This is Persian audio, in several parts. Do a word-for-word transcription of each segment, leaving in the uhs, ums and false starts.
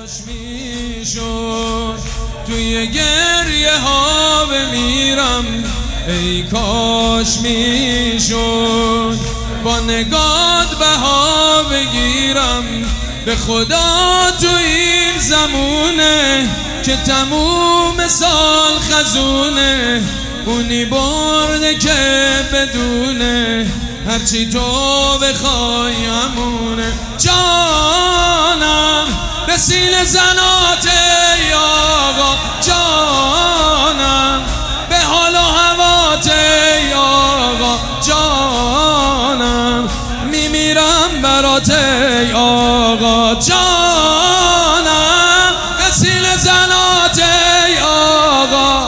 کاش میشد توی گریه ها بمیرم، ای کاش میشد با نگات بها بگیرم. به خدا تو این زمونه که تموم سال خزونه، اونی برده که بدونه هرچی تو بخوای همونه. جانم به سینه زنات ای آقا، جانم به حال و هوات ای آقا، جانم میمیرم برات ای آقا، جانم به سینه زنات ای آقا،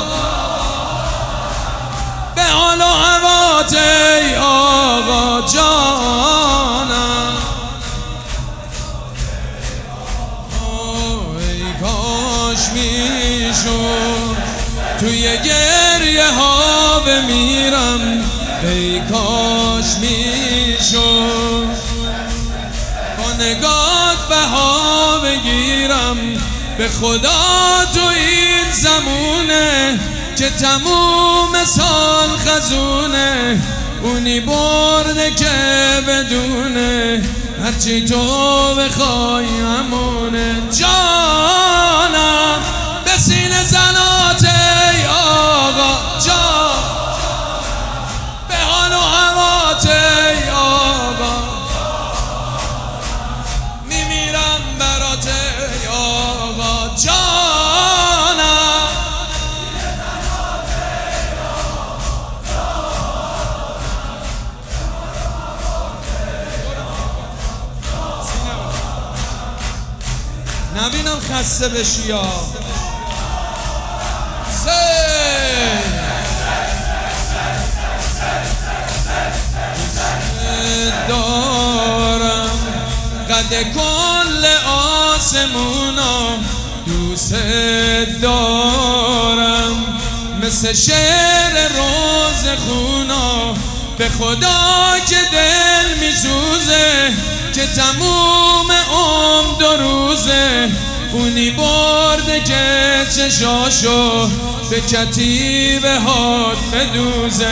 به حال و هوات ای آقا، جانم. ای کاش میشد توی گریه ها بمیرم، ای کاش میشد با نگات بها بگیرم. به خدا تو این زمونه که تموم سال خزونه، اونی برده که بدونه هرچی تو بخوای همونه. جانم به سینه زنات ای آقا، جان به حال و هوات ای آقا، میمیرم برات ای آقا، جانم نبینم خسته بشی یا دارم قد کل آسمونا، دوست دارم مثل شعر روز خونا. به خدا که دل میسوزه که تموم عمر دو روزه، اونی برده که چشاشو به کتیبه هات بدوزه.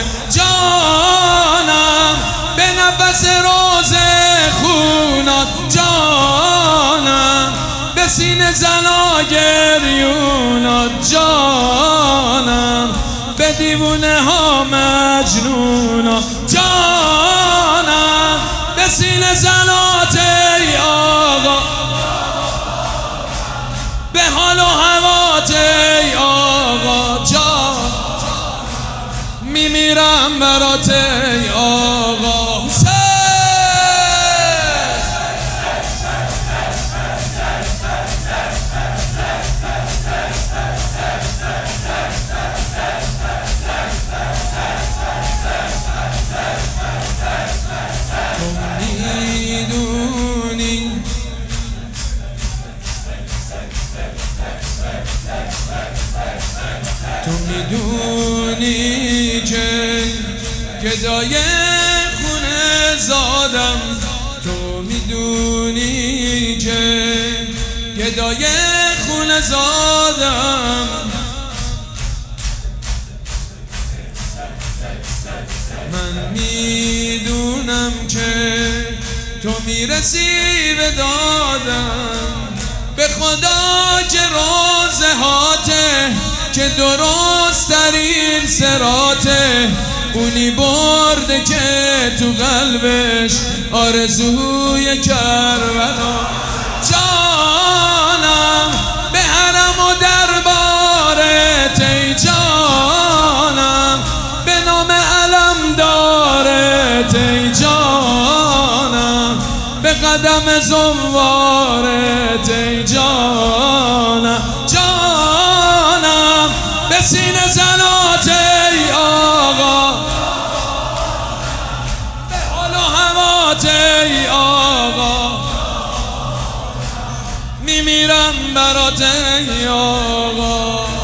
جانم به نفس روز خونات، جانم به سینه زنا گریونات، جانم به دیوونه ها مجنونا، جانم به سینه زنات ای آقا، به حال و هوات ای آقا، جان میمیرم برات ای آقا. تو میدونی که گدای خونه زادم، تو میدونی که گدای خونه زادم. من میدونم که تو میرسی به دادم. به خدا که روزه هاته که درست ترین سراته، اونی برده که تو قلبش آرزوی کربلا. جانم به حرم و دربارت ای جانم، به نام علم دارت ای جانم، به قدم زوارت ای جانم، جانم به سینه زنات ای آقا، به حال و هوات ای آقا، میمیرم برات ای آقا.